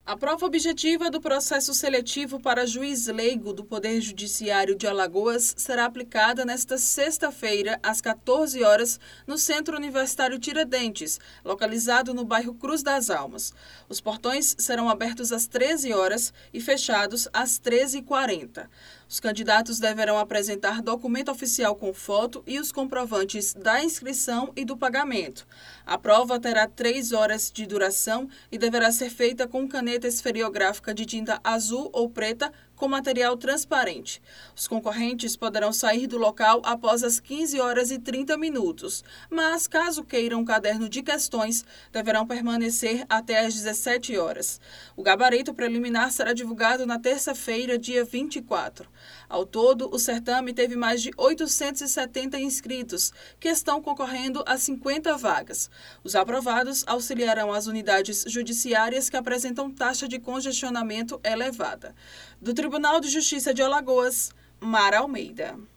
A prova objetiva do processo seletivo para juiz leigo do Poder Judiciário de Alagoas será aplicada nesta sexta-feira, às 14 horas, no Centro Universitário Tiradentes, localizado no bairro Cruz das Almas. Os portões serão abertos às 13 horas e fechados às 13h40. Os candidatos deverão apresentar documento oficial com foto e os comprovantes da inscrição e do pagamento. A prova terá 3 horas de duração e deverá ser feita com caneta esferiográfica de tinta azul ou preta com material transparente. Os concorrentes poderão sair do local após as 15h30, mas, caso queiram um caderno de questões, deverão permanecer até às 17 horas. O gabarito preliminar será divulgado na terça-feira, dia 24. Ao todo, o certame teve mais de 870 inscritos, que estão concorrendo a 50 vagas. Os aprovados auxiliarão as unidades judiciárias que apresentam taxa de congestionamento elevada. Do Tribunal de Justiça de Alagoas, Mara Almeida.